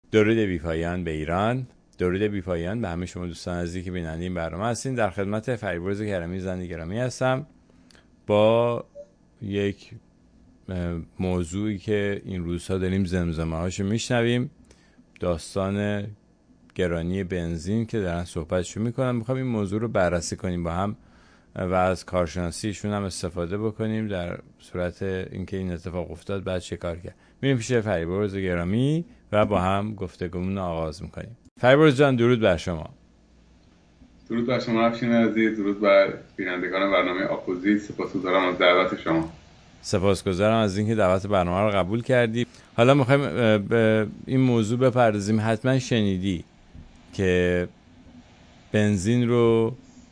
درود بی‌پایان به ایران، درود بی‌پایان به همه شما دوستان عزیزی که بیننده این برنامه هستین. در خدمت فریبرز کرمی زند گرامی هستم با یک موضوعی که این روزها داریم زمزمه هاشو میشنویم، داستان گرانی بنزین که دارن صحبتشو میکنن. میخوام این موضوع رو بررسی کنیم با هم و از کارشناسیشون هم استفاده بکنیم در صورت اینکه این اتفاق افتاد بعد چه کار کرد. میریم پیش فریبرز گرامی و با هم گفتگومون آغاز میکنیم. فریبرز جان، درود بر شما. درود بر شما افشین عزیز، درود بر بینندگان برنامه آپوزیت. سپاسگزارم از دعوت شما. سپاسگزارم از اینکه دعوت برنامه رو قبول کردی. حالا میخوایم به این موضوع بپردازیم. حتما شنیدی که بنزین رو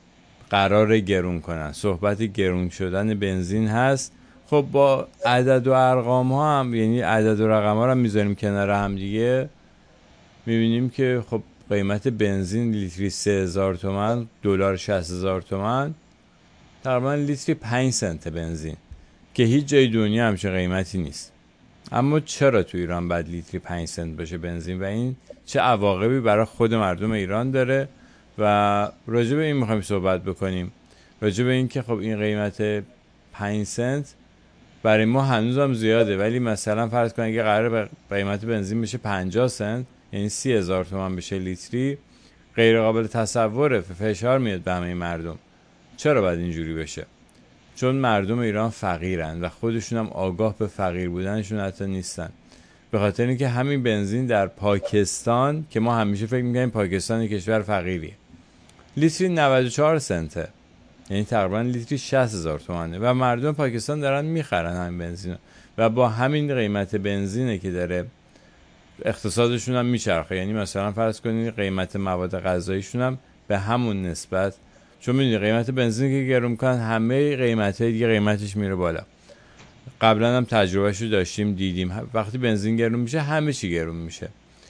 قرار گرون کنن، صحبت گرون شدن بنزین هست. خب با عدد و ارقام ها هم، یعنی عدد و رقم ها رو هم میذاریم کنار هم دیگه، میبینیم که خب قیمت بنزین لیتری 3000 تومان، دلار 60,000 تومان، تقریبا لیتری 5 سنت بنزین که هیچ جای دنیا همچین قیمتی نیست. اما چرا تو ایران باید لیتری 5 سنت باشه بنزین و این چه عواقبی برای خود مردم ایران داره؟ و راجع به این میخوایم صحبت بکنیم، راجع به این که خب این قیمت 5 سنت برای ما هنوز هم زیاده، ولی مثلا فرض کن اگه قراره قیمت بنزین بشه 50 سنت، یعنی 30,000 تومان بشه لیتری، غیر قابل تصوره، فشار میاد به همه مردم. چرا باید اینجوری بشه؟ چون مردم ایران فقیرن و خودشون هم آگاه به فقیر بودنشون حتی نیستن. به خاطر اینکه همین بنزین در پاکستان، که ما همیشه فکر میکنیم پاکستان کشور فقیریه، لیتری 94 سنته، یعنی تقریبا لیتری 60,000 تومانه و مردم پاکستان دارن میخرن همین بنزین و با همین قیمت بنزینه که داره اقتصادشون هم میچرخه. یعنی مثلا فرض کنید قیمت مواد غذاییشون هم به همون نسبت، چون میدونی قیمت بنزین که گرون میکنن همه قیمت‌های دیگه قیمتش میره بالا. قبلا هم تجربهشو داشتیم، دیدیم وقتی بنزین گرون میشه همه چی گرون میشه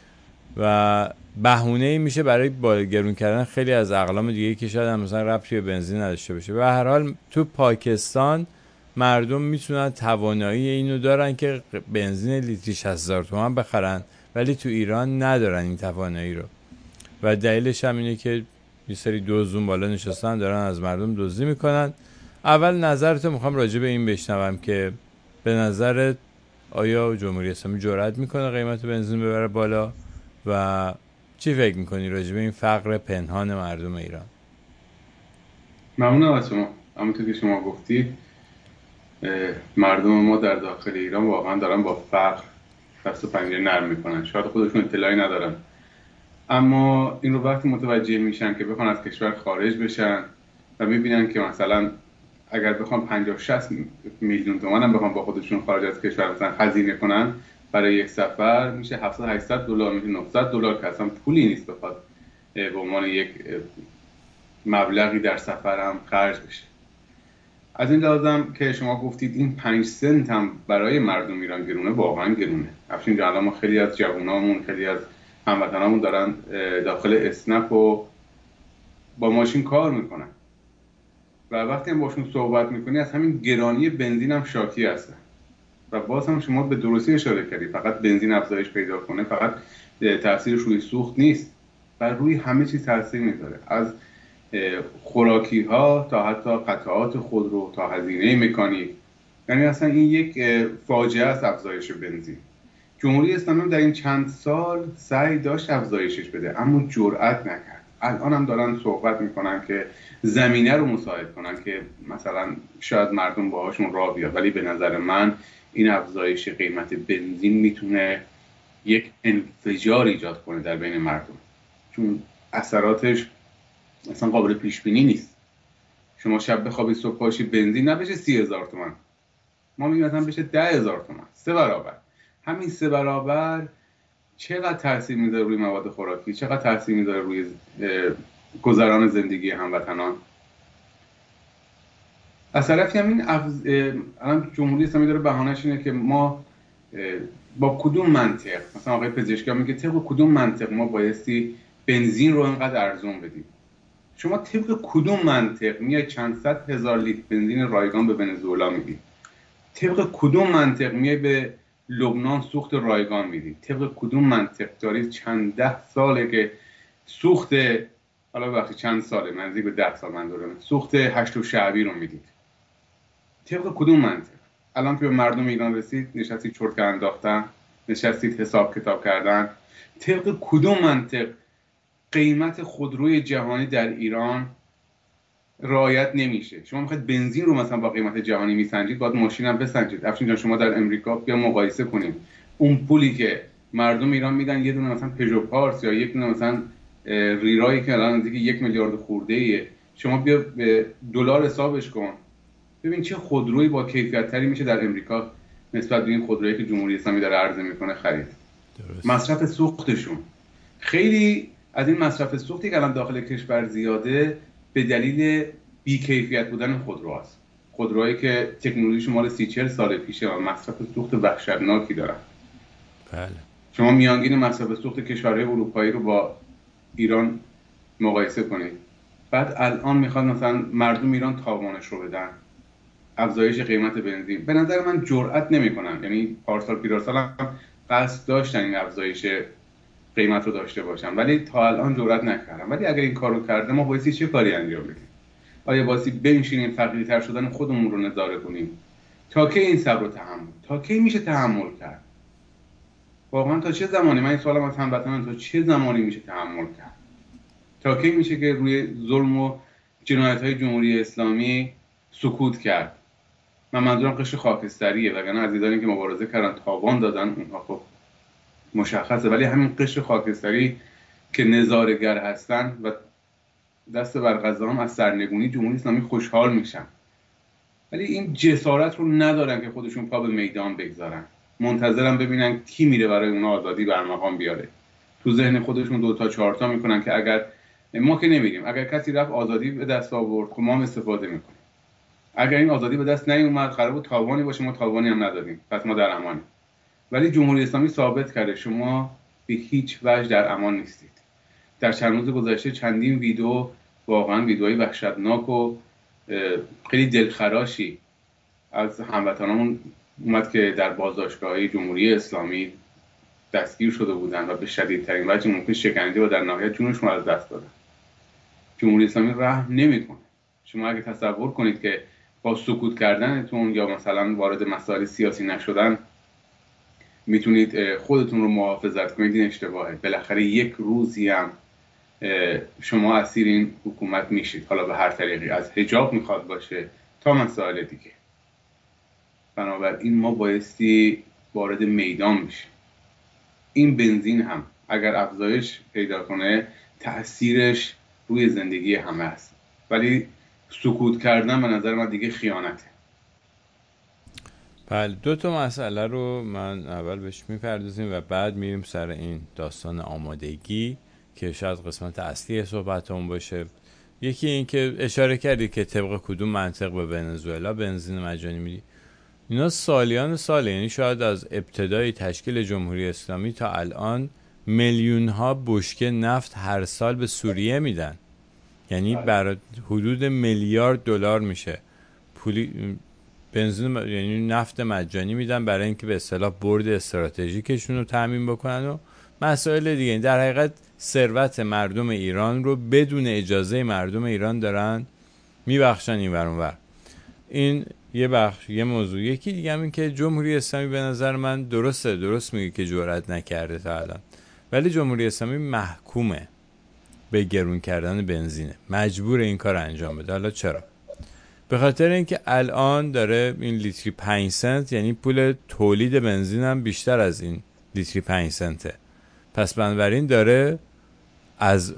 و بهونه‌ای میشه برای بالا گرون کردن خیلی از اقلام دیگه که شاید هم مثلا ربطی به بنزین نداشته باشه. به هر حال تو پاکستان مردم میتونن توانایی اینو دارن که بنزین لیتری 60,000 تومان بخرن، ولی تو ایران ندارن این توانایی رو و دلیلش هم اینه که یه سری دزدون بالا نشستن دارن از مردم دزدی میکنن. اول نظرتو میخوام راجع به این بشنوم که به نظرت آیا جمهوری اسلامی جرئت میکنه قیمت بنزین ببره بالا و چی فکر میکنی راجع به این فقر پنهان مردم ایران؟ ممنونم از شما. همونطور که شما گفتید مردم ما در داخل ایران واقعا دارن با فقر دست و پنجه نرم میکنن. شاید خودشون اطلاعی ندارن، اما این رو وقتی متوجه میشن که بخوان از کشور خارج بشن و میبینن که مثلا اگر بخوان 50-60 میلیون تومان هم بخوان با خودشون خارج از کشور مثلا هزینه کنن برای یک سفر، میشه 700-800 دلار، میشه 900 دلار که اصلا پولی نیست بخواد به عنوان یک مبلغی در سفر هم خرج بشه. از این لازم که شما گفتید این 5 سنت هم برای مردم ایران گرونه، واقعا گرونه. افشین جان، ما خیلی از جوانامون، خیلی از هموطنامون دارن داخل اسنپ و با ماشین کار میکنن و وقتی هم باشون صحبت میکنی از همین گرانی بنزین هم شاکی هستن و باز هم شما به درستی اشاره کردید، فقط بنزین افزایش پیدا کنه فقط تاثیرش روی سوخت نیست، بر روی همه چیز تاثیر میذاره، از خوراکی ها تا حتی قطعات خودرو تا هزینه مکانیک. یعنی اصلا این یک فاجعه است افزایش بنزین. جمهوری اسلامی در این چند سال سعی داشت افزایشش بده اما جرئت نکرد. الان هم دارن صحبت میکنن که زمینه رو مساعد کنن که مثلا شاید مردم باهاشون راه بیاد، ولی به نظر من این افزایش قیمت بنزین میتونه یک انفجار ایجاد کنه در بین مردم، چون اثراتش اصلا قابل پیش بینی نیست. شما شب بخوابی صبح پاشی بنزین نبشه 30,000 تومان، ما میگیم مثلا بشه 10,000 تومان، 3 برابر. همین 3 برابر چقدر تاثیر میذاره روی مواد خوراکی، چقدر تاثیر میذاره روی گذران زندگی هموطنان. از طرفی هم این الان جمهوری اسلامی داره بهانه‌اش اینه که ما با کدوم منطق، مثلا آقای پزشکی میگه طبق کدوم منطق ما بایستی بنزین رو اینقدر ارزون بدیم. شما طبق کدوم منطق میای چند صد هزار لیتر بنزین رایگان به ونزوئلا میدی؟ طبق کدوم منطق میای به لبنان سوخت رایگان میدید؟ طبق کدوم منطق؟ دارید چند ده ساله که سوخت، حالا وقتی چند ساله، نزدیک به 10 سال من دارم، سوخت 8 شعبی رو میدید؟ طبق کدوم منطق؟ الان که به مردم ایران رسید نشستید چرت انداختن، نشستید حساب کتاب کردن. طبق کدوم منطق قیمت خودروی جهانی در ایران رعایت نمیشه؟ شما میخواید بنزین رو مثلا با قیمت جهانی میسنجید، باید ماشین هم بسنجید. افشین جان شما در امریکا بیا مقایسه کنیم، اون پولی که مردم ایران میدن یه دونه مثلا پژو پارس یا یک دونه مثلا ریرایی که الان نزدیک 1 میلیارد خورده ایه، شما بیا به دلار حسابش کن، ببین چه خودرویی با کیفیت تری میشه در امریکا نسبت به این خودرویی که جمهوری اسلامی داره عرضه میکنه خرید. درست. مصرف سوختشون، خیلی از این مصرف سوختی که الان داخل کشور زیاده به دلیل بی‌کیفیت بودن خودروهاست. خودروهایی که تکنولوژیش مال 30-40 سال پیشه و مصرف سوخت وحشتناکی دارن. بله. شما میانگین مصرف سوخت کشورهای اروپایی رو با ایران مقایسه کنید. بعد الان میخواد مثلا مردم ایران تاوانش رو بدن، افزایش قیمت بنزین. به نظر من جرئت نمیکنن، یعنی پارسال پیرسال هم قصد داشتن این افزایش قیمت رو داشته باشن ولی تا الان جرئت نکردن. ولی اگر این کارو کرده ما بایستی چه کاری انجام بدیم؟ آیا بایستی بنشینیم فقیرتر شدن خودمون رو نظاره کنیم؟ تا کی این صبر و تحمل؟ تا کی میشه تحمل کرد؟ واقعا تا چه زمانی؟ من این سوالم از هموطنان، تا چه زمانی میشه تحمل کرد؟ تا کی میشه که روی ظلم و جنایت‌های جمهوری اسلامی سکوت کرد؟ من منظورم قشر خاکستریه، وگرنه عزیزانی که مبارزه کردن تاوان دادن اونها خب مشخصه، ولی همین قشر خاکستری که نظاره‌گر هستن و دست بر قضا هم از سرنگونی جمهوری اسلامی خوشحال میشن، ولی این جسارت رو ندارن که خودشون پا به میدان بگذارن، منتظرن ببینن کی میره برای اون آزادی برمقام بیاره. تو ذهن خودشون 2 تا 4 تا میکنن که اگر ما که نمیریم، اگر کسی رفت آزادی به دست آورد خب ما هم استفاده میکنیم، اگر این آزادی به دست نیومد قرار بود تاوانی باشه، ما تاوانی هم ندادیم، پس ما در امانیم. ولی جمهوری اسلامی ثابت کرده شما به هیچ وجه در امان نیستید. در چند روز گذشته چندین ویدیو، واقعا ویدیوهای وحشتناک و خیلی دلخراشی از هموطنامون اومد که در بازداشتگاه‌های جمهوری اسلامی دستگیر شده بودن و به شدیدترین وجه ممکن شکنجه و در نهایت جونشون از دست دادن. جمهوری اسلامی رحم نمی‌کنه. شما اگه تصور کنید که با سکوت کردنتون یا مثلا وارد مسائل سیاسی نشدن میتونید خودتون رو محافظت کنید، این اشتباهه. بالاخره یک روزی هم شما اسیر این حکومت میشید، حالا به هر طریقی، از حجاب میخواد باشه تا مسائل دیگه. بنابراین ما بایستی وارد میدان بشیم. این بنزین هم اگر افزایش پیدا کنه تأثیرش روی زندگی همه است، ولی سکوت کردن به نظر من دیگه خیانته. بله، 2 تا مسئله رو من اول بهش میپردازیم و بعد میریم سر این داستان آمادگی که شاید قسمت اصلی صحبتمون باشه. یکی این که اشاره کردی که طبق کدوم منطق به ونزوئلا بنزین مجانی میدی. اینا سالیان ساله، یعنی شاید از ابتدای تشکیل جمهوری اسلامی تا الان میلیون ها بشکه نفت هر سال به سوریه میدن، یعنی بر حدود میلیارد دلار میشه پولی بنزین، یعنی نفت مجانی میدن برای اینکه به اصطلاح برد استراتژیکشون رو تامین بکنن و مسائل دیگه. در حقیقت ثروت مردم ایران رو بدون اجازه مردم ایران دارن میبخشن این ور اون ور. این یه بخش، یه موضوع. یکی دیگه هم این که جمهوری اسلامی به نظر من درست میگه که جرئت نکرده تا الان، ولی جمهوری اسلامی محکومه به گرون کردن بنزینه، مجبور این کار انجام بده. حالا چرا؟ به خاطر اینکه الان داره این لیتری 5 سنت، یعنی پول تولید بنزین هم بیشتر از این لیتری 5 سنته، پس بنابراین داره از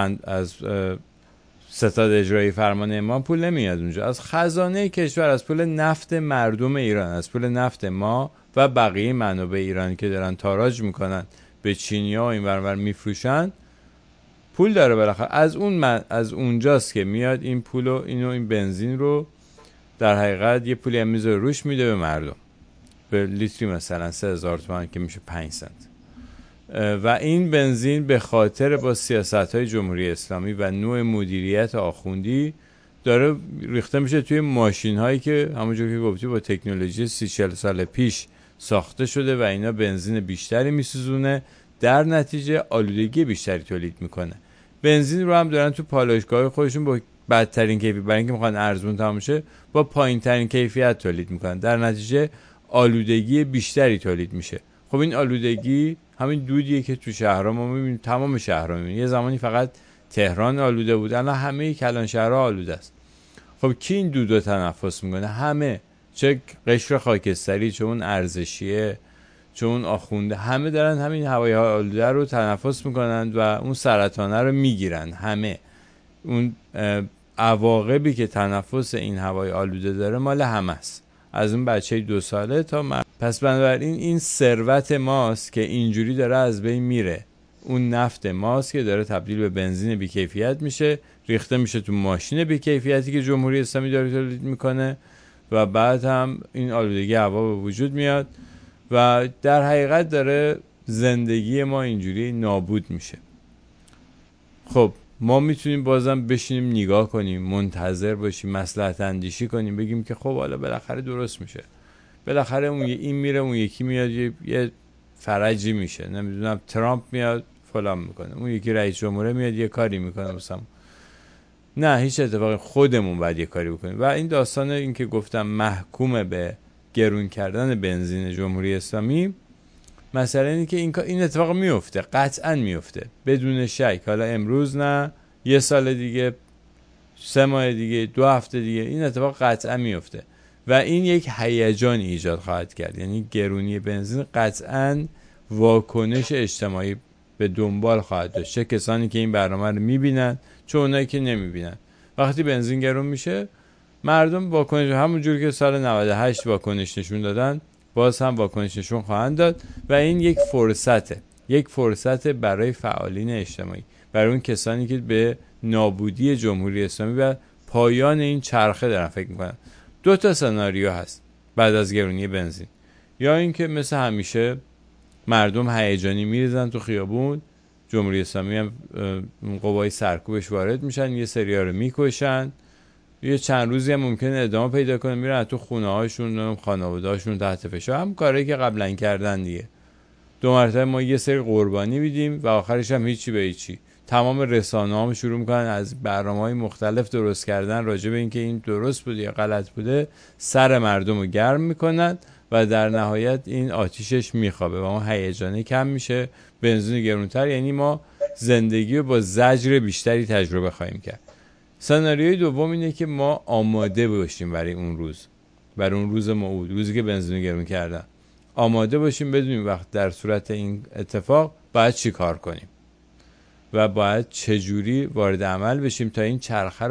ستاد اجرایی فرمان امام پول نمیاد اونجا، از خزانه کشور، از پول نفت مردم ایران، از پول نفت ما و بقیه منابع ایران که دارن تاراج میکنن به چینیا و این ورور میفروشن پول داره بالاخره. از اونجاست که میاد این پولو، این بنزین رو در حقیقت یه پولی هم میذاره روش میده به مردم، به لیتری مثلا 3000 تومان که میشه 5 سنت. و این بنزین به خاطر با سیاست‌های جمهوری اسلامی و نوع مدیریت آخوندی داره ریخته میشه توی ماشین‌هایی که همونجور که گفتی با تکنولوژی 30-40 سال پیش ساخته شده و اینا بنزین بیشتری میسوزونه، در نتیجه آلودگی بیشتری تولید میکنه. بنزین رو هم دارن تو پالایشگاه خودشون با بدترین کیفیت، برای اینکه میخوان ارزون تمام شه، با پایین ترین کیفیت تولید میکنن، در نتیجه آلودگی بیشتری تولید میشه. خب این آلودگی همین دودیه که تو شهرها ما میبینیم، تمام شهرها میبینیم. یه زمانی فقط تهران آلوده بود، الان همه کلان شهرها آلوده است. خب کی این دودو تنفس میکنه؟ همه، چه قشر خاکستری، چه اون ارزشیه، چه اون آخونده، همه دارن همین هوای آلوده رو تنفس میکنن و اون سرطانه رو میگیرن. همه اون عواقبی که تنفس این هوای آلوده داره مال همه است، از اون بچه 2 ساله تا پس بنابراین این ثروت ماست که اینجوری داره از بین میره. اون نفت ماست که داره تبدیل به بنزین بی‌کیفیت میشه، ریخته میشه تو ماشین بی‌کیفیتی که جمهوری اسلامی داره تولید میکنه و بعد هم این آلودگی هوا به وجود میاد و در حقیقت داره زندگی ما اینجوری نابود میشه. خب ما میتونیم بازم بشینیم نگاه کنیم، منتظر باشیم، مصلحت اندیشی کنیم، بگیم که خب حالا بالاخره درست میشه، بالاخره اون این میره اون یکی میاد یه فرجی میشه، نمیدونم ترامپ میاد فلان میکنه، اون یکی رئیس جمهوره میاد یه کاری میکنه مثلا. نه، هیچ اتفاقی، خودمون باید یه کاری بکنیم. و این داستان این که گفتم محکوم به گرون کردن بنزین جمهوری اسلامی، مثلا اینه که این اتفاق میفته، قطعا میفته بدون شک. حالا امروز نه، 1 سال دیگه، 3 ماه دیگه، 2 هفته دیگه این اتفاق قطعا میفته و این یک هیجان ایجاد خواهد کرد. یعنی گرونی بنزین قطعا واکنش اجتماعی به دنبال خواهد داشت، چه کسانی که این برنامه رو میبینن چه اونایی که نمیبینن. وقتی بنزین گرون میشه، مردم واکنش، همونجور که سال 98 واکنش نشون دادن، باز هم واکنش نشون خواهند داد و این یک فرصت برای فعالین اجتماعی، برای اون کسانی که به نابودی جمهوری اسلامی و پایان این چرخه دارن فکر میکنن. 2 تا سناریو هست بعد از گرونی بنزین: یا اینکه مثل همیشه مردم هیجانی میریزن تو خیابون، جمهوری اسلامی هم قوای سرکوبش وارد میشن، یه سری‌ها رو میکشن، یه چند روزی هم ممکنه ادامه پیدا کنه، میرن تو خونه هاشون، خانواده هاشون تحت فشار، هم کاری که قبلا کردن دیگه. 2 مرتبه ما یه سری قربانی میدیم و آخرش هم هیچی به هیچی. تمام رسانه هم شروع میکنن از برنامه‌های مختلف درست کردن راجع به اینکه این درست بوده یا غلط بوده، سر مردم رو گرم میکنن و در نهایت این آتیشش میخوابه و اون هیجانه کم میشه، بنزین گرونتر، یعنی ما زندگی رو با زجر بیشتری تجربه خواهیم کرد. سناریوی دوم اینه که ما آماده باشیم برای اون روز موعود، روزی که بنزین گرون کردن، آماده باشیم، بدونیم وقت در صورت این اتفاق باید چی کار کنیم و باید چجوری وارد عمل بشیم تا این چرخه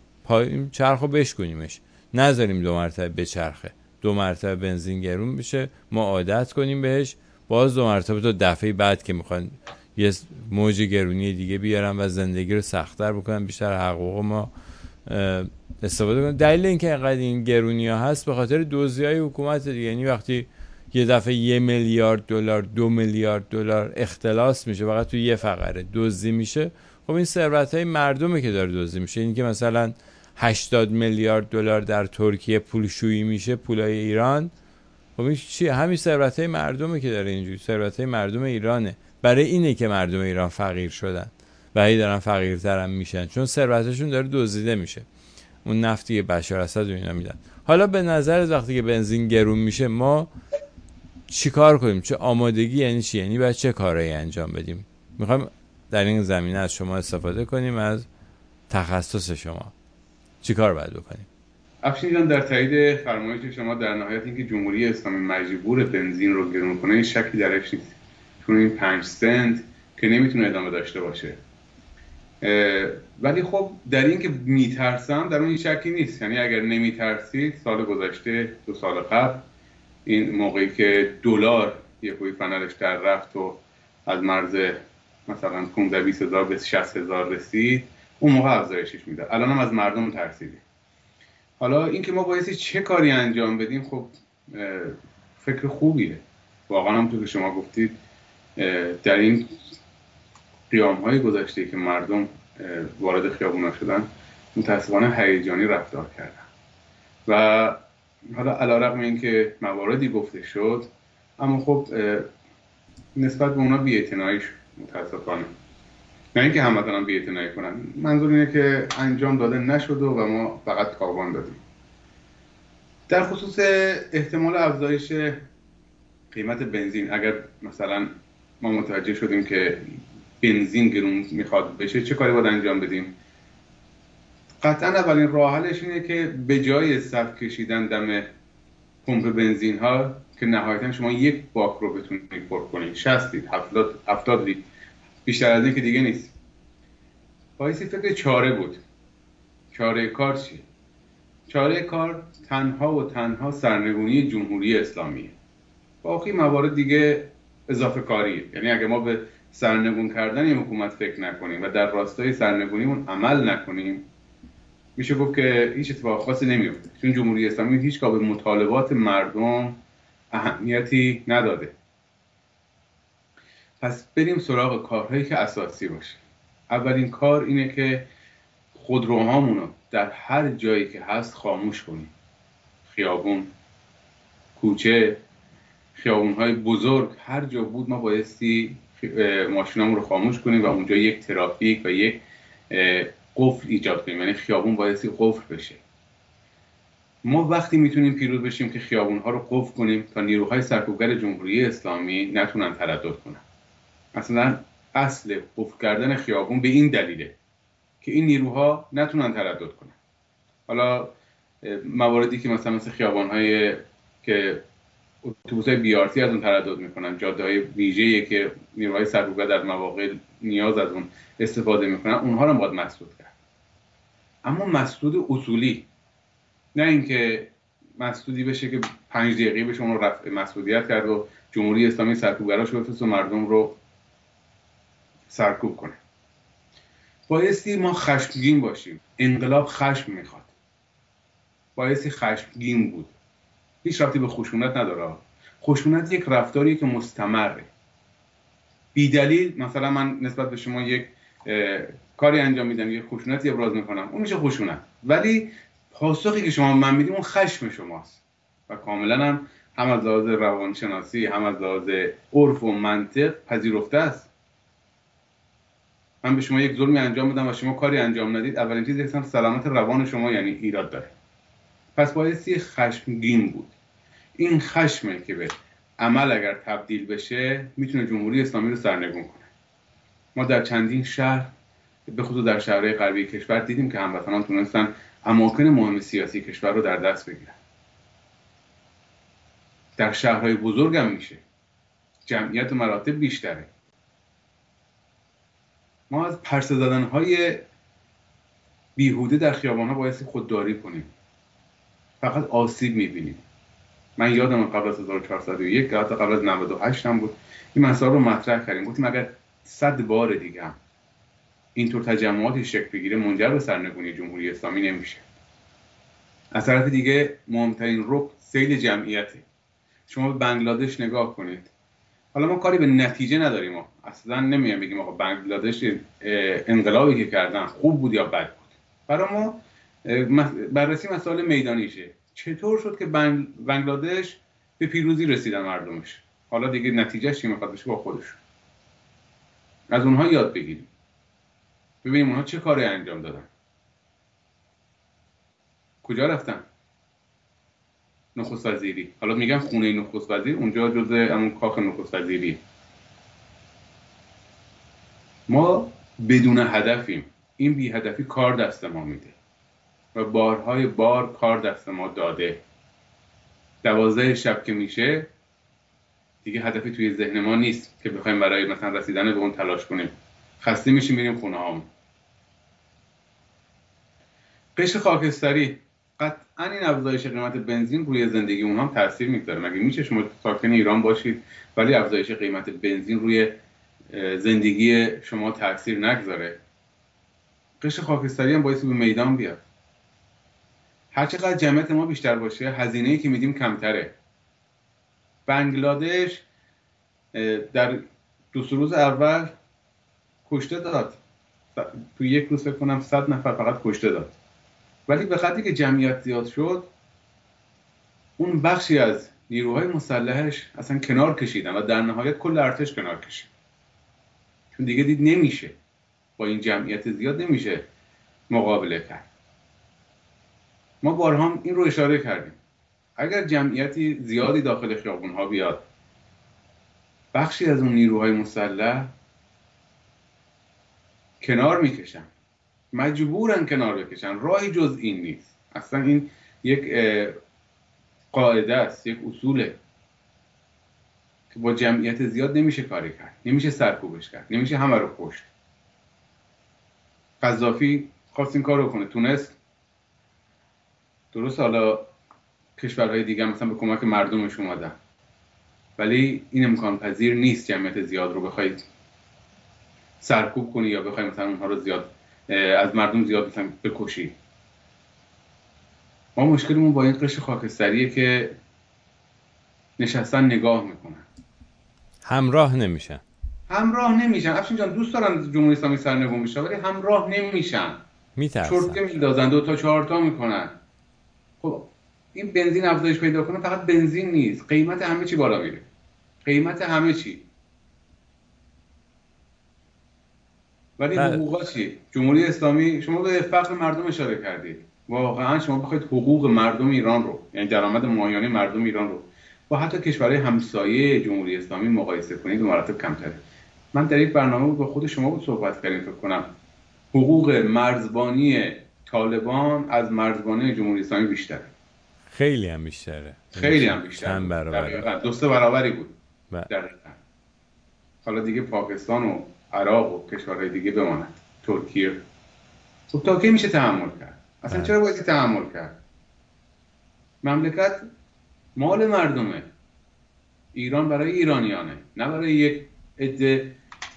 رو بشکنیمش، نذاریم 2 مرتبه بچرخه، 2 مرتبه بنزین گرون بشه، ما عادت کنیم بهش، باز 2 مرتبه تا دفعه بعد که میخوان یه موج گرونی دیگه بیارن و زندگی رو سخت‌تر بکنن، بیشتر حقوق ما استفاده کنن. دلیل اینکه اینقدر این گرونی ها هست به خاطر دزدی‌های حکومت دیگه. یعنی وقتی یه دفعه 1 میلیارد دلار 2 میلیارد دلار اختلاس میشه، فقط تو یه فقره دزدی میشه، خب این ثروت‌های مردمه که داره دزدی میشه. این که مثلا 80 میلیارد دلار در ترکیه پولشویی میشه، پولای ایران، خب این چیه؟ همین ثروت‌های مردمه که داره اینجوری، ثروت‌های مردم ایرانه. برای اینه که مردم ایران فقیر شدن و هی دارن فقیرتر هم میشن، چون ثروتشون داره دزدیده میشه. اون نفتی که بشار اسد و اینا میدن. حالا به نظر وقتی که بنزین گرون میشه ما چیکار کنیم؟ چه آمادگی یعنی چی؟ یعنی باید چه کارایی انجام بدیم؟ میخوایم در این زمینه از شما استفاده کنیم، از تخصص شما. چیکار باید بکنیم؟ افشین جان، در تایید فرمایش شما در نهایت اینکه جمهوری اسلامی مجبور بنزین رو گرون کنه، این شکی درش نیست، چون این 5 سنت که نمیتونه ادامه داشته باشه. ولی خب در این که میترسم در اون شکی نیست. یعنی اگر نمیترسید سال گذشته 2 سال قبل این موقعی که دلار یه کوی فنرش در رفت و از مرز مثلا 15-20 هزار به 60 هزار رسید، اون موقع افزایشش میداد. الان هم از مردم ترسیدی. حالا این که ما بایستی چه کاری انجام بدیم، خب فکر خوبیه. واقعا همونطور که شما گفتید در این قیام‌های گذشته که مردم وارد خیابونا شدن، متاسفانه هیجانی رفتار کردن و حالا علیرغم این که مواردی گفته شد، اما خب نسبت به اونا بی‌اعتناییش متاسفانه. نه اینکه همه هم بی‌اعتنایی کنن، منظور اینه که انجام داده نشد و ما فقط تاوان دادیم. در خصوص احتمال افزایش قیمت بنزین، اگر مثلا ما متوجه شدیم که بنزین گرون میخواد بشه، چه کاری باید انجام بدیم؟ قطعا اولین راه حلش اینه که به جای صف کشیدن دم پمپ بنزین ها که نهایتا شما یک باک رو بتونید پر کنید، 60 لیتر 70 لیتر، بیشتر از این که دیگه نیست. باعث فکر چاره بود. چاره کار چیه؟ چاره کار تنها و تنها سرنگونی جمهوری اسلامیه. باقی موارد دیگه اضافه کاریه. یعنی اگه ما به سرنگون کردن این حکومت فکر نکنیم و در راستای سرنگونیمون عمل نکنیم، میشه گفت که هیچ اتفاق خاصی نمیفته، چون جمهوری اسلامی هیچگاه به مطالبات مردم اهمیتی نداده. پس بریم سراغ کارهایی که اساسی باشه. اولین کار اینه که خودروهامونو در هر جایی که هست خاموش کنیم. خیابون، کوچه، خیابون‌های بزرگ، هر جا بود ما بایستی ماشینامون رو خاموش کنیم و اونجا یک ترافیک و یک قفل ایجاد کنیم. یعنی خیابون بایستی قفل بشه. ما وقتی میتونیم پیروز بشیم که خیابون‌ها رو قفل کنیم تا نیروهای سرکوبگر جمهوری اسلامی نتونن تردد کنن. مثلا اصل قفل کردن خیابون به این دلیله که این نیروها نتونن تردد کنن. حالا مواردی که مثلا خیابان‌های که اتوبوس‌های BRT از اون تردد میکنن، جاده‌های ویژه‌ای که نیروهای سرکوبگر در مواقع نیاز از اون استفاده میکنن، اونها رو باید مسدود کرد. اما مسدود اصولی، نه اینکه مسدودی بشه که 5 دقیقه بشه اون رو رفع مسئولیت کرد و جمهوری اسلامی سرکوبگراش بفرسته و مردم رو سرکوب کنه. بایستی ما خشمگین باشیم. انقلاب خشم میخواد. بایستی خشمگین بود. هیچ ربطی به خشونت نداره. خشونت یک رفتاریه که مستمره. بی دلیل مثلا من نسبت به شما یک کاری انجام میدم، یک خشونتی ابراز میکنم، اون میشه خشونت. ولی پاسخی که شما من میدیم اون خشم شماست و کاملا هم از لحاظ روانشناسی هم از لحاظ عرف و منطق پذیرفته است. من به شما یک ظلمی انجام بدم و شما کاری انجام ندید، اولین چیزی که سلامت روان شما یعنی ایراد داره. پس بایستی خشمگین بود. این خشمه که به عمل اگر تبدیل بشه میتونه جمهوری اسلامی رو سرنگون کنه. ما در چندین شهر به خصوص در شهرهای غربی کشور دیدیم که هموطنان تونستن اماکن مهم سیاسی کشور رو در دست بگیرن. در شهرهای بزرگ هم میشه. جمعیت مراتب بیشتره. ما از پرسه زدنهای بیهوده در خیابان‌ها بایستی خودداری کنیم. فقط آسیب میبینیم. من یادم قبل از 1401 که حتی قبل از 98 هم بود این مسائل رو مطرح کردیم. گفتیم اگر 100 بار دیگه هم اینطور تجمعاتی شکل بگیره منجر به سرنگونی جمهوری اسلامی نمیشه. از طرف دیگه مهمترین رکن سیل جمعیته. شما به بنگلادش نگاه کنید. حالا ما کاری به نتیجه نداریم. ما اصلا نمیام بگیم آقا بنگلادش انقلابی که کردن خوب بود یا بد بود. برای ما بررسی مسائل میدانیشه. چطور شد که بنگلادش به پیروزی رسیدن مردمش؟ حالا دیگه نتیجهش چی میخواد بشه با خودشون. از اونها یاد بگیریم. ببینیم اونها چه کاری انجام دادن. کجا رفتن؟ نخست وزیری. حالا میگن خونه نخست وزیر، اونجا جزء همون کاخ نخست وزیری. ما بدون هدفیم. این بی هدفی کار دست ما میده و بارهای بار کار دست ما داده. 12 شب که میشه دیگه هدفی توی ذهن ما نیست که بخوایم برای مثلا رسیدن به اون تلاش کنیم. خسته میشیم میریم خونه هامون. قشر خاکستری، قطعا این افزایش قیمت بنزین روی زندگی اونها هم تاثیر میذاره. مگه میشه شما ساکن ایران باشید ولی افزایش قیمت بنزین روی زندگی شما تاثیر نگذاره؟ قشر خاکستری هم باعث به میدان بیاد. هر چقدر جمعیت ما بیشتر باشه هزینه‌ای که میدیم کمتره. بنگلادش در 2 روز اول کشته داد. تو یک روز فکر کنم 100 نفر فقط کشته داد. ولی به قدری که جمعیت زیاد شد اون بخشی از نیروهای مسلحش اصلا کنار کشیدن و در نهایت کل ارتش کنار کشید، چون دیگه دید نمیشه، با این جمعیت زیاد نمیشه مقابله کرد. ما بارها این رو اشاره کردیم، اگر جمعیتی زیادی داخل خیابون‌ها بیاد، بخشی از اون نیروهای مسلح کنار میکشن، مجبورن کنار بکشن، راهی جز این نیست. اصلا این یک قاعده است، یک اصوله که با جمعیت زیاد نمیشه کاری کرد، نمیشه سرکوبش کرد، نمیشه همه رو کشت. قذافی خواست این کار رو کنه، تونست. درست حالا کشورهای دیگه مثلا به کمک مردمش اومدن، ولی این امکان پذیر نیست جمعیت زیاد رو بخواید سرکوب کنی یا بخواید مثلا اونها رو زیاد از مردم زیاد مثلا بکشی. ما مشکلمون با این قشر خاکستریه که نشستن نگاه میکنن، همراه نمیشن. افشین جان دوست دارن جمهوری اسلامی سرنگون بشه ولی همراه نمیشن، میترسن، چرتکه میندازن، 2 تا 4 تا میکنن. خب این بنزین افزایش پیدا کنه، فقط بنزین نیست، قیمت همه چی بالا میره، قیمت همه چی. ولی حقوقا چی؟ جمهوری اسلامی، شما به فقر مردم اشاره کردید، واقعا شما بخواید حقوق مردم ایران رو، یعنی درآمد ماهیانه مردم ایران رو با حتی کشورهای همسایه جمهوری اسلامی مقایسه کنید، به مراتب کمتره. من در یک برنامه با خود شما بود صحبت کردیم فکر کنم، حقوق مرزبانی طالبان از مرزبانی جمهوری اسلامی بیشتره. خیلی هم بیشتره، خیلی هم بیشتره، چند برابر، دقیقاً 2-3 برابری بود. دقیقاً. حالا دیگه پاکستان و عراق و کشورهای دیگه بماند، ترکیه. خب تا کی میشه تحمل کرد؟ اصلا چرا باید تحمل کرد؟ مملکت مال مردمه، ایران برای ایرانیانه، نه برای یک عده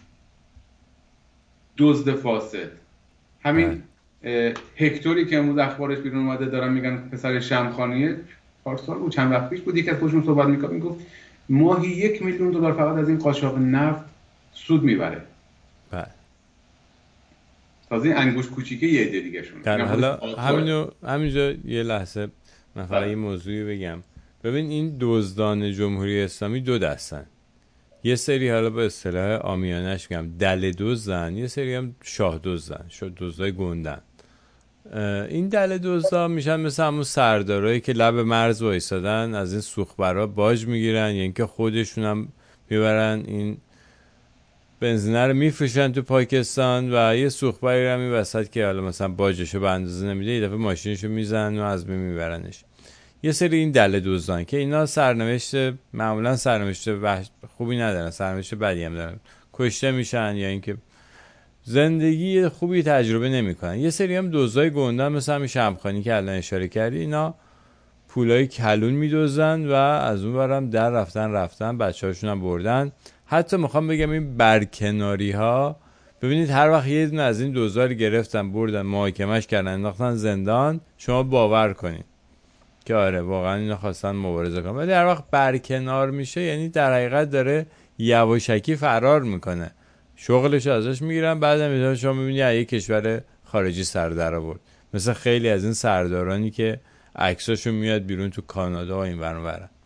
دزد فاسد. همین هکتوری که امروز اخبارش بیرون اومده دارن میگن پسر شمخانیه، پارسال بود چند وقت پیش بود، یکی از خودشون صحبت میگفت ماهی 1 میلیون دلار فقط از این قاچاق نفت سود میبره. بله. تازه این انگوش کوچیکه یه عده دیگه شونه. حالا همینجا یه لحظه من فقط یه موضوعی بگم. ببین این دزدان جمهوری اسلامی 2 دستن. یه سری حالا به اصطلاح عامیانش میگم دله دزدن، یه سری هم شاه دزدن، دزدای گندن. این دله دزدا میشن مثل همون سردارایی که لب مرز وایسادن از این سوخبرا باج میگیرن، یعنی که خودشون هم میبرن این بنزینه رو میفروشن تو پاکستان و یه سوخبری رو این وسط که حالا مثلا باجشو به اندازه نمیده، یه دفعه ماشینشو میزنن و از بین میبرنش. یه سری این دله دزدان که اینا سرنوشت معمولا سرنوشت خوبی ندارن، سرنوشت بدی هم دارن، کشته میشن یا اینکه زندگی خوبی تجربه نمیکنن. یه سری هم دزدای گندن مثل همین شمخانی که الان اشاره کردی، اینا پولای کلون میدوزن و از اون برم در رفتن بچه‌هاشون هم بردن. حتی میخوام بگم این برکناری ها، ببینید هر وقت یه دونه از این دزدا رو گرفتن بردن محاکمش کردن انداختن زندان، شما باور کنید که آره واقعا اینا خواستن مبارزه کنن، ولی هر وقت برکنار میشه یعنی در حقیقت داره یواشکی فرار میکنه، شغلش ازش میگیرن، بعدم میذارن شما میبینی از یک کشور خارجی سر در آورد، مثل خیلی از این سردارانی که عکساشون میاد بیرون تو کانادا و این ور اون ور.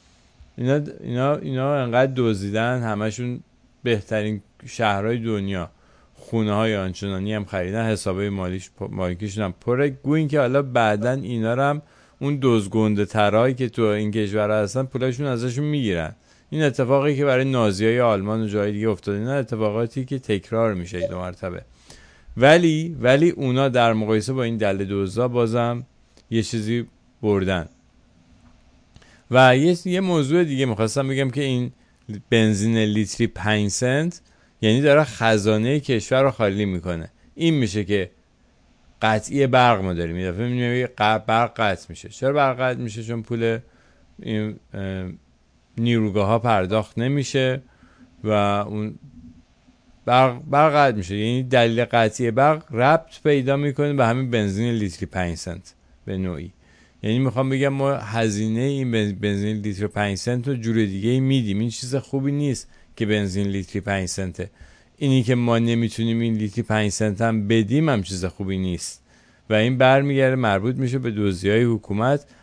اینا انقدر دزدیدن، همشون بهترین شهرهای دنیا خونه های آنچنانی هم خریدن، حسابای مالیکیشون هم پره، گوین که حالا بعدن اینا رو هم اون دزگنده ترایی که تو این کشور هستن پولاشون ازشون میگیرن. این اتفاقی که برای نازیای آلمان و جای دیگه افتاده، اینا اتفاقاتی که تکرار میشه 2 مرتبه. ولی اونا در مقایسه با این دله دزدا بازم یه چیزی بردن. و یه موضوع دیگه میخواستم بگم که این بنزین لیتری 5 سنت یعنی داره خزانه کشور رو خالی میکنه. این میشه که قطعی برق ما داریم، یه دفعه میبینیم برق قطع میشه. چرا برق قطع میشه؟ چون پول این نیروگاه ها پرداخت نمیشه و اون برق قطع میشه. یعنی دلیل قطعی برق ربط پیدا میکنه به همین بنزین لیتری 5 سنت به نوعی. یعنی میخوام بگم ما هزینه این بنزین لیتر 5 سنت رو جور دیگه میدیم. این چیز خوبی نیست که بنزین لیتری 5 سنته. اینی که ما نمیتونیم این لیتری 5 سنت هم بدیم هم چیز خوبی نیست و این برمیگره مربوط میشه به دزدی‌های حکومت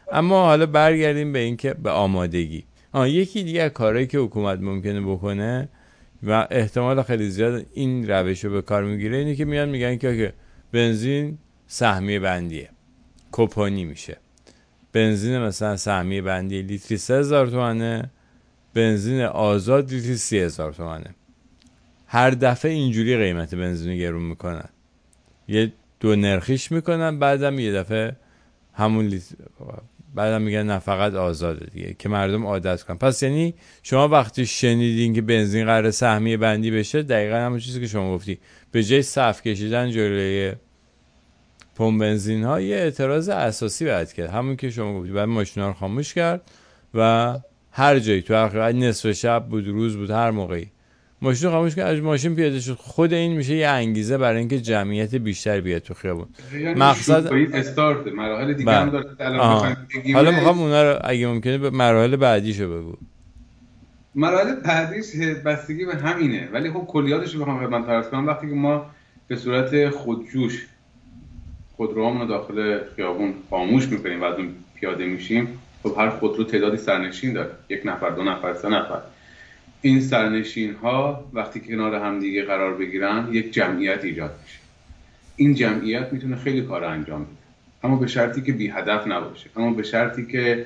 اما حالا برگردیم به این که به آمادگی. یکی دیگه کارهایی که حکومت ممکنه بکنه و احتمال خیلی زیاد این روش رو به کار میگیره اینه که میان میگن که بنزین سهمیه بندیه، کوپونی میشه. بنزین مثلا سهمیه بندی لیتری 3000 تومنه، بنزین آزاد لیتری 30000 تومنه. هر دفعه اینجوری قیمت بنزین گرون میکنن، یه دو نرخیش میکنن، بعدم یه دفعه همون بعدم میگن نه فقط آزاده دیگه که مردم عادت کنن. پس یعنی شما وقتی شنیدین که بنزین قراره سهمیه بندی بشه، دقیقاً همون چیزی که شما گفتی، به جای صف کشیدن جلوی پمپ بنزین ها یه اعتراض اساسی باید کرد، همون که شما گفتی، بعد ماشینا رو خاموش کرد و هر جایی تو هر نصف شب بود روز بود هر موقعی ماشین خاموش کرد، از ماشین پیاده شد. خود این میشه یه انگیزه برای اینکه جمعیت بیشتر بیاد تو خیابون. مقصد استارت مراحل دیگه هم داره الان بخوایم. حالا میخوام اونا رو اگه ممکنه به مراحل بعدیشو بگو. مراحل بعدیش بستگی به همینه، ولی خب کلیاتش رو بخوام خدمت عرض کنم، وقتی که ما به صورت خودجوش خودروامون رو داخل خیابون خاموش میکنیم و از اون پیاده میشیم، خب هر خودرو تعدادی سرنشین داره، 1 نفر 2 نفر 3 نفر. این سرنشین ها وقتی که کنار هم دیگه قرار بگیرن یک جمعیت ایجاد میشه. این جمعیت میتونه خیلی کار انجام بده، اما به شرطی که بی هدف نباشه، اما به شرطی که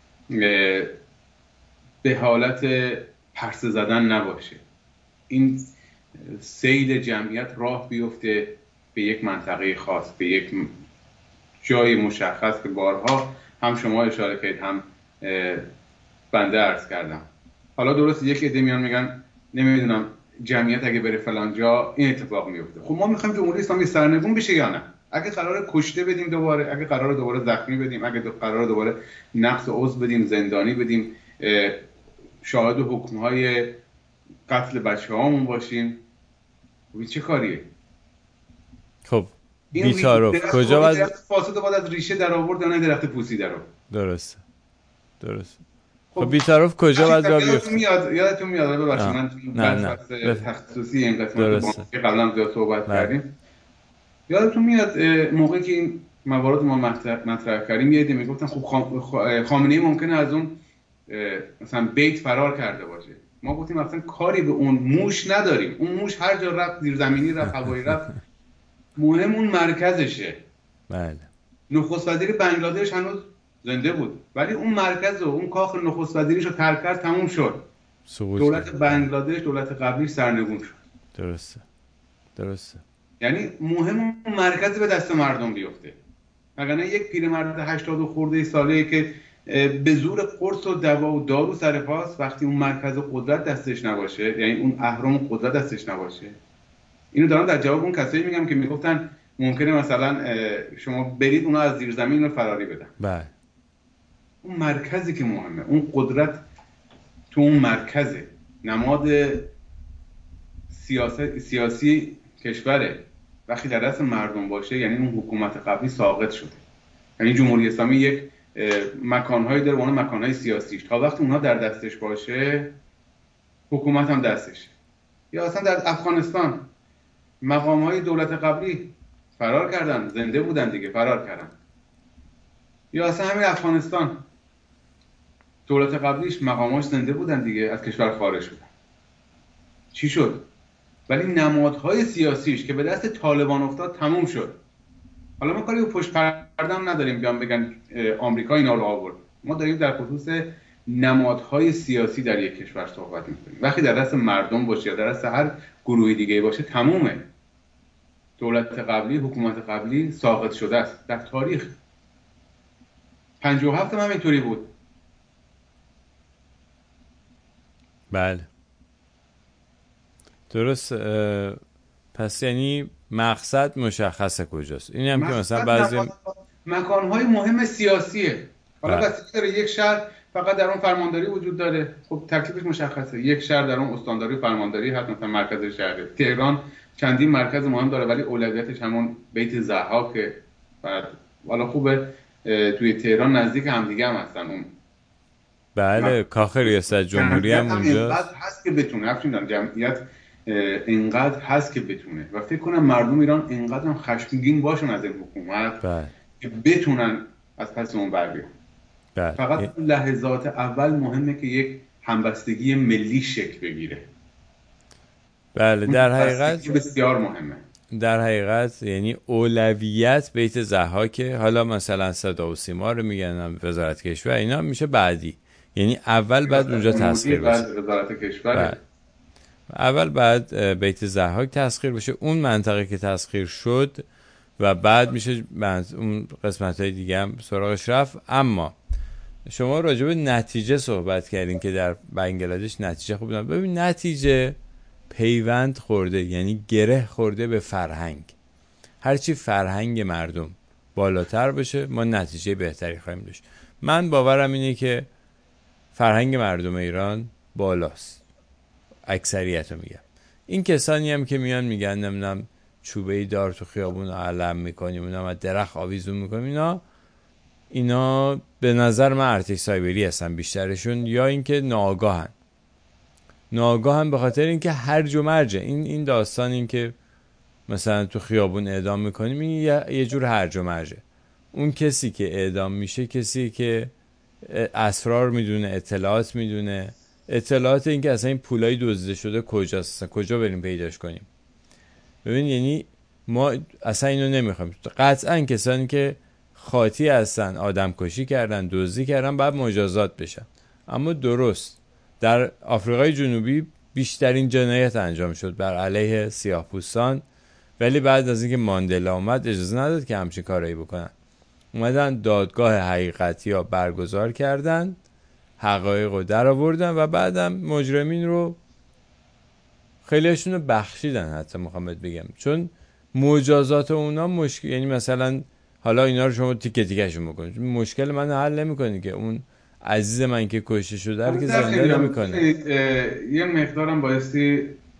به حالت پرسه زدن نباشه. این سیل جمعیت راه بیفته به یک منطقه خاص، به یک جای مشخص که بارها هم شما اشاره کردید هم بنده عرض کردم. حالا درست یک عده میان میگن نمیدونم جمعیت اگه بره فلان جا این اتفاق میفته. خب ما میخوایم جمهوری اسلامی سرنگون بشه یا نه؟ اگه قراره کشته بدیم دوباره، اگه قراره دوباره زخمی بدیم، اگه قراره دوباره نقص عضو بدیم، زندانی بدیم، شاهد حکم‌های قتل بچه‌هامون باشیم، این چه کاریه؟ خب بی‌تعارف کجا باید فاسد باید از ریشه در آورد یا نه درخت پوسی در آورد؟ درسته. خب بی‌تعارف کجا باید راه بیفته؟ یادتون میاد ببخشید من بحث تخصصی این قسمت که قبلا زیاد صحبت کردیم، یادتون میاد موقعی که این موارد ما مطرح کردیم یه عده میگفتن خب خامنه‌ای ممکنه از اون مثلا بیت فرار کرده باشه. ما گفتیم اصلا کاری به اون موش نداریم، اون موش هر جا رفت، زیرزمینی رفت، هوایی رفت، مهم اون مرکزشه. بله. نخست وزیر بنگلادش هنوز زنده بود ولی اون مرکز و اون کاخ نخست وزیریشو ترک کرد، تموم شد. دولت بنگلادش دولت قبلی سرنگون شد. درسته. یعنی مهم اون مرکز به دست مردم بیفته. وگرنه یک پیرمرد 80 خورده ساله‌ای که به زور قرص و دوا و دارو سر پاست، وقتی اون مرکز قدرت دستش نباشه، یعنی اون اهرم قدرت دستش نباشه. اینو دارم در جواب اون کسایی میگم که میگفتن ممکنه مثلا شما برید اونا از زیر زمین رو فراری بدن. بله. اون مرکزی که مهمه، اون قدرت تو اون مرکزه، نماد سیاسی کشوره. وقتی در دست مردم باشه یعنی اون حکومت قبلی ساقط شده. یعنی جمهوری اسلامی یک مکانهایی داره، اون مکانهای سیاسیش، تا وقتی اونها در دستش باشه حکومت هم دستشه. یا اصلا در افغانستان مقامهای دولت قبلی فرار کردن، زنده بودن دیگه، فرار کردن. یا اصلا همین افغانستان دولت قبلیش مقاماش زنده بودن دیگه، از کشور خارج شدن. چی شد؟ ولی نمادهای سیاسیش که به دست طالبان افتاد تموم شد. حالا ما کاری به پشت پرده هم نداریم بیان بگن آمریکا اینا رو آورد. ما داریم در خصوص نمادهای سیاسی در یک کشور صحبت می‌کنیم. وقتی در دست مردم باشه یا در دست هر گروهی دیگه باشه تمومه. دولت قبلی، حکومت قبلی ساقط شده است در تاریخ. 57 هم اینطوری بود. بله. درست. پس یعنی مقصد مشخصه کجاست. این هم که مثلا بعضی مکانهای مهم سیاسیه. حالا بستگی داره یک شهر فقط در اون فرمانداری وجود داره، خب ترکیبش مشخصه. یک شهر در اون استانداری فرمانداری هست، مثلا مرکز شهره. تهران چندین مرکز مهم داره ولی اولویتش همون بیت ضحاکه. حالا خوبه توی تهران نزدیک همدیگه هم هستن. اون بله کاخ ریاست جمهوری هم اونجا هست که بتونه. افشین جمعیت اینقدر هست که بتونه و فکر کنم مردم ایران اینقدر هم خشمگین باشن از این حکومت که بتونن از پس اون بر بیان. فقط لحظات اول مهمه که یک همبستگی ملی شکل بگیره. بله در حقیقت بسیار مهمه. در حقیقت یعنی اولویت بیت ضحاکه. حالا مثلا صدا و سیما رو میگن وزارت کشور، اینا میشه بعدی، یعنی اول بعد اونجا تسخیر بشه. وزارت کشور اول بعد بیت ضحاک تسخیر بشه، اون منطقه که تسخیر شد و بعد میشه اون قسمت های دیگه هم سراغش رفت. اما شما راجع به نتیجه صحبت کردین که در بنگلادش نتیجه خوب نبود. ببین نتیجه پیوند خورده، یعنی گره خورده به فرهنگ. هرچی فرهنگ مردم بالاتر بشه ما نتیجه بهتری خواهیم داشت. من باورم اینه که فرهنگ مردم ایران بالاست، اکثریت رو میگم. این کسانی هم که میان میگن نمیدونم چوبه دار تو خیابون علم میکنیم، اینا درخت آویزون میکنیم، اینا به نظر من ارتش سایبری هستن بیشترشون، یا اینکه ناگاهن به خاطر اینکه هرج و مرج این داستان، این که مثلا تو خیابون اعدام میکنیم، این یه جور هرج و مرجه. اون کسی که اعدام میشه کسی که اسرار میدونه، اطلاعات میدونه، اطلاعات این که اصلا این پولای دزدیده شده کجاست، کجا بریم پیداش کنیم. ببین یعنی ما اصلا اینو نمیخوایم. قطعا کسانی که خاطی هستن، آدم کشی کردن، دزدی کردن، باید مجازات بشن. اما درست در آفریقای جنوبی بیشترین جنایت انجام شد بر علیه سیاه‌پوستان، ولی بعد از اینکه ماندلا اومد اجازه نداد که همچین کارایی بکنن. اومدن دادگاه حقیقتی ها برگزار کردن، حقایق رو در آوردن و بعدم مجرمین رو خیلیشون رو بخشیدن. حتی میخوام بهت بگم چون مجازات اونا مشکل، یعنی مثلا حالا اینا رو شما تیکه تیکه‌شون بکنید، مشکل من حل نمی‌کنه که اون عزیز من که کشته شده رو که زنده نمی‌کنه. یه مقدارم بایستی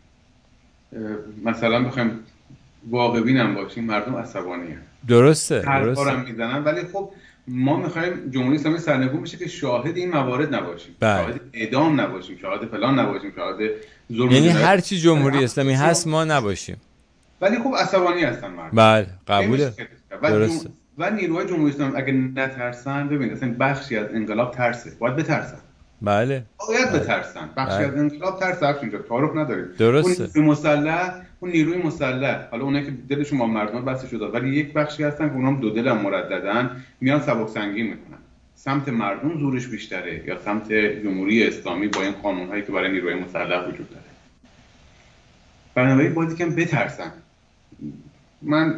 مثلا بخوایم واقع بینم باشیم، مردم عصبانیه، درسته حرفا میزنن، ولی خب ما میخوایم جمهوری اسلامی سرنگون بشه که شاهد این موارد نباشیم، شاهد اعدام نباشیم، شاهد فلان نباشیم، شاهد ظلم، یعنی هر چی جمهوری اسلامی هست ما نباشیم. ولی خب عصبانی هستن مردم. بله قبوله. درسته. و نیروهای جمهوری اسلامی اگه نترسن، ببین اصلا بخشی از انقلاب ترسه، باید بترسن. بله باید بترسن. بخشی از انقلاب ترس هست، اینجا تعارف نداریم. درسته. اون نیروی مسلح، حالا اونایی که دلشون با مردم بسته شده، ولی یک بخشی هستن که اونام دو دل هم مرددن، میان سبک سنگین میکنن. سمت مردم زورش بیشتره یا سمت جمهوری اسلامی با این قانون‌هایی که برای نیروی مسلح وجود داره. بنابراین باید یکم بترسن. من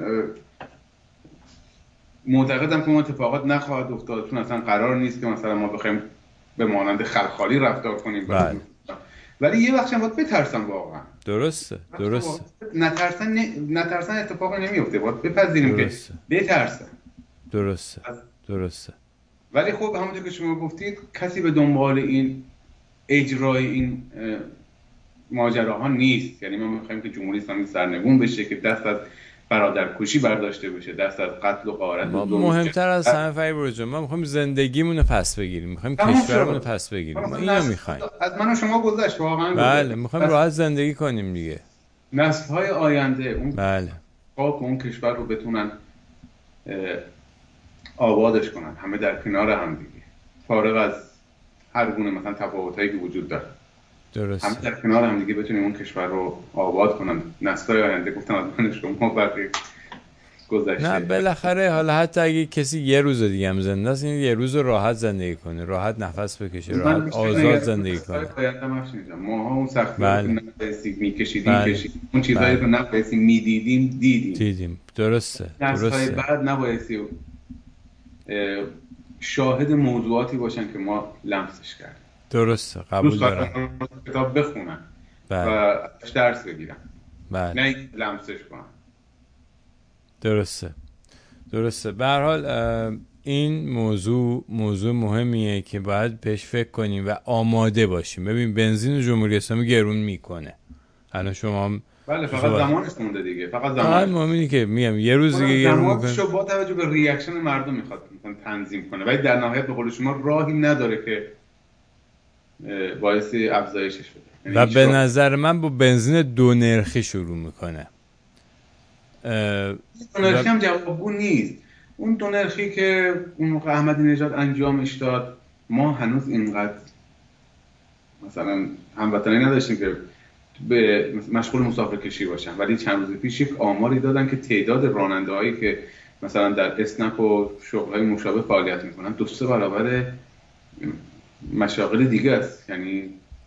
معتقدم که اون اتفاقات نخواهد افتاد، چون اصلا قرار نیست که مثلا ما بخوایم به مانند خلخالی رفتار کنیم. بله. ولی یه وقتی هم باید بترسن واقعا. درسته. نترسن اتفاقی نمیفته، باید بپذیریم که بترسن. درسته. ولی خب همونطور که شما گفتید کسی به دنبال این اجرای این ماجراها نیست. یعنی ما می‌خوایم که جمهوری اسلامی سرنگون بشه، که دست از برادرکشی برداشته بشه، دست از قتل و غارت. ما مهمتر از همه فریبرز جان، ما می‌خوایم زندگیمون رو پس بگیریم، می‌خوایم کشورمون رو پس بگیریم. ما اینو می‌خوایم. از من و شما گذشت واقعا. بله می‌خوایم راحت زندگی کنیم دیگه. نسل‌های آینده اون بله اون کشور رو بتونن آبادش کنن، همه در کنار هم دیگه، فارغ از هر گونه مثلا تفاوتایی که وجود داره. درسته. همه در کنار هم دیگه بتونیم اون کشور رو آباد کنن. نسل‌های آینده گفتم از من شما بقیه گذشته. نه بالاخره حالا حتی اگه کسی یه روز دیگه هم زنده است، این یه روز راحت زندگی کنه، راحت نفس بکشه، راحت آزاد زندگی کنه. ما اون سختی رو نفسی میکشیدیم، اون چیزایی رو نفسی دیدیم. درسته. بعد نبایستی شاهد موضوعاتی باشن که ما لمسش کردیم. درسته قبول دارم. کتاب بخونن و ازش درس بگیرن، نه لمسش کنن. درسته. به هر حال این موضوع مهمیه که باید بهش فکر کنیم و آماده باشیم. ببین بنزین جمهوری اسلامی گرون میکنه الان شما بله فقط زمانش مونده دیگه، فقط مهمه که میگم یه روز دیگه گرون میکنه. با توجه به ریاکشن مردم میخواد تنظیم کنه، ولی در نهایت به قول شما راهی نداره که باعث افزایشش بشه. و به نظر من با بنزین دو نرخی شروع میکنه. دو نرخی هم جوابگو نیست. اون دو نرخی که اون موقع احمدی نژاد انجامش داد، ما هنوز اینقدر مثلا هموطنی نداشتیم که به مشغول مسافر کشی باشن، ولی چند روز پیش یک آماری دادن که تعداد راننده هایی که مثلا در اسنپ و شغل های مشابه فعالیت میکنن 2-3 برابر مشاغل دیگه است. یعنی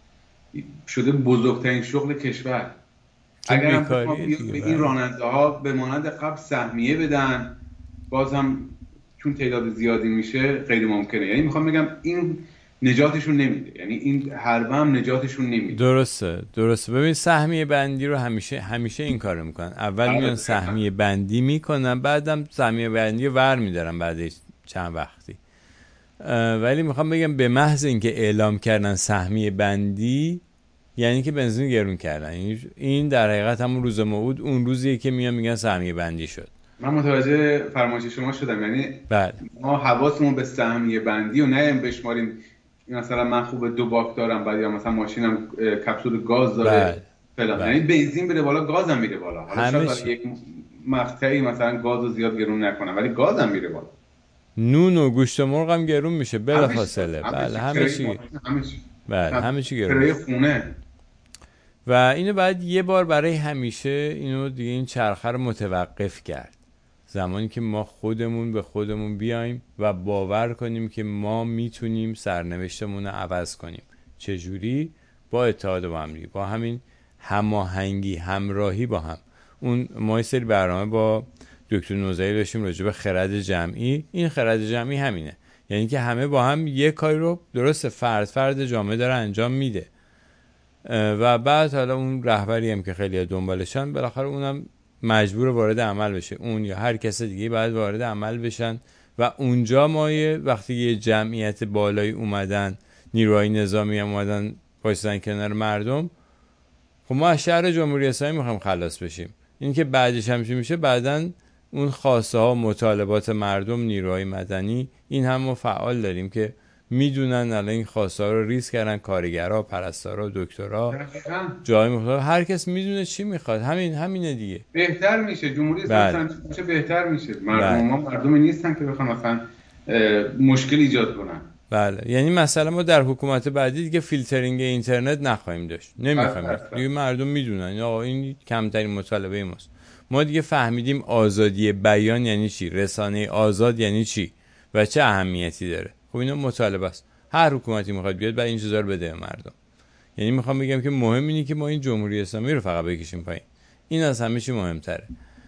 شده بزرگترین شغل کشور. اگر هم به این راننده ها به مانند قبل سهمیه بدن، باز هم چون تعداد زیادی میشه غیر ممکنه. یعنی میخوام بگم این نجاتشون نمیده، یعنی این حربه هم نجاتشون نمیده. درسته. ببین سهمیه بندی رو همیشه این کارو میکنن. اول میان سهمیه بندی میکنن، بعدم سهمیه بندی رو ور میدارن بعد چند وقتی. ولی میخوام بگم به محض اینکه اعلام کردن سهمیه بندی، یعنی که بنزین گرون کردن. این در حقیقت همون روز موعود، اون روزیه که میگن سهمیه بندی شد. من متوجه فرمایش شما شدم. یعنی بله. ما حواسمون به سهمیه بندی و نه بشماریم مثلا من خوب 2 باک دارم، بعد یا مثلا ماشینم کپسول گاز داره فلان. یعنی بنزین بره بالا، گازم میره بالا. حالا شاید یک مقطعی مثلا گازو زیاد گرون نکنم، ولی گازم میره بالا. نون و گوشت مرغ هم گرون میشه بلافاصله. بله همه چی گرون خونه. و اینو بعد یه بار برای همیشه اینو دیگه این چرخه رو متوقف کرد. زمانی که ما خودمون به خودمون بیایم و باور کنیم که ما میتونیم سرنوشتمون رو عوض کنیم. چجوری؟ با اتحاد با هم، با همین هماهنگی، همراهی با هم. ما یه سری برنامه با دکتر نوزری داشتیم راجع به خرد جمعی. این خرد جمعی همینه، یعنی که همه با هم یک کاری رو درست فرد جامعه داره انجام میده و بعد حالا اون رهبری هم که خیلی دنبالشن بالاخره اونم مجبور وارد عمل بشه، اون یا هر کس دیگه باید وارد عمل بشن. و اونجا ما وقتی یه جمعیت بالایی اومدن، نیروهای نظامی هم اومدن وایسادن کنار مردم، خب ما از شهر جمهوری اسلامی میخوایم خلاص بشیم. این که بعدش هم چی میشه؟ بعدن اون خواسته ها مطالبات مردم، نیروهای مدنی، این هم ما فعال داریم که میدونن الان این خواسته ها رو ریز کردن، کارگرها، پرستارا، دکترها، جای مختلف، هر کس میدونه چی میخواد. همینه دیگه. بهتر میشه جمهوری اسلامی میشه، بهتر میشه. مردم ما مردمی نیستن که بخوان مثلا مشکل ایجاد کنن. بله، یعنی مثلا ما در حکومت بعدی دیگه فیلترینگ اینترنت نخواهیم داشت، نمیخوایم. دیگه مردم میدونن آقا این کمترین مطالبه ماست. ما دیگه فهمیدیم آزادی بیان یعنی چی، رسانه آزاد یعنی چی و چه اهمیتی داره. خب اینا مطالبه است. هر حکومتی میخواد بیاد بعد این چیزا رو بده مردم. یعنی میخوام بگم که مهم اینه که ما این جمهوری اسلامی رو فقط بکشیم پایین. این از همه چی مهمتره.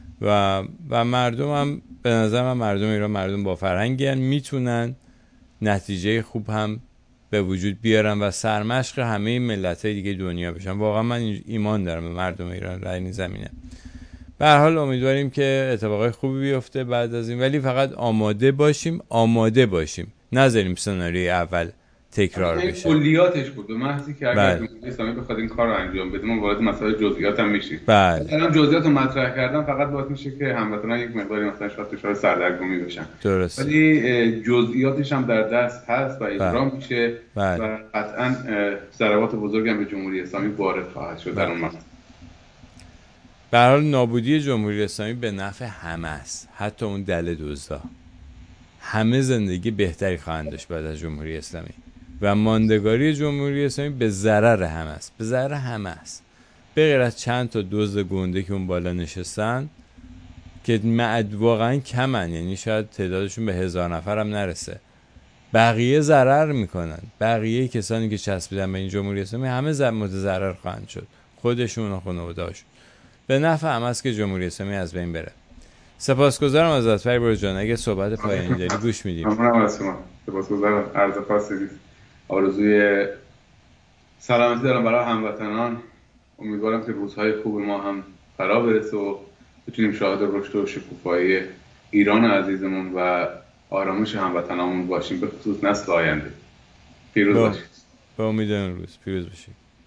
و مردم هم به نظر من، مردم ایران مردم با فرهنگن، میتونن نتیجه خوب هم به وجود بیارن و سرمشق همه ملت‌های دیگه دنیا بشن. واقعا من ایمان دارم به مردم ایران در این زمینه. به هر حال امیدواریم که اتفاقای خوبی بیفته بعد از این، ولی فقط آماده باشیم. نذاریم سناریوی اول تکرار بشه. کلیاتش بود به محضی که اگر جمهوری اسلامی بخواد این کار رو انجام بده، ما وارد مسائل جزئیات هم میشیم. الان جزئیات رو مطرح کردن فقط باعث میشه که هموطنان یک مقداری مثلا شاید دچار سردرگمی بشن. درست. ولی جزئیاتش هم در دست هست و اجرا میشه و قطعا ضربات بزرگی هم به جمهوری اسلامی وارد خواهد شد در اون مقطع. به هر حال نابودی جمهوری اسلامی به نفع همه است، حتی اون دل دزدا. همه زندگی بهتری خواهند داشت بعد از جمهوری اسلامی و ماندگاری جمهوری اسلامی به ضرر همه است. به غیر از چند تا دزد گنده که اون بالا نشستن که واقعا کمن، یعنی شاید تعدادشون به 1000 نفر هم نرسه، بقیه ضرر میکنن. بقیه کسانی که چسبیدن به این جمهوری اسلامی همه متضرر خواهند شد، خودشون و خانواده‌هاشون. به نفع هم است که جمهوری اسلامی از بین بره. سپاسگزارم ازت فریبرز جان. اگه صحبت پایانی داری گوش میدیم. ممنونم از شما. سپاسگزارم. عرض خاصی نیست. آرزوی سلامتی دارم برای هموطنان. امیدوارم که روزهای خوب ما هم فرا برسه و بتونیم شاهد رشد و شکوفایی ایران عزیزمون و آرامش هموطنانمون باشیم، به خصوص نسل آینده. پیروز باشید. به امید اون روز پیروز باشید.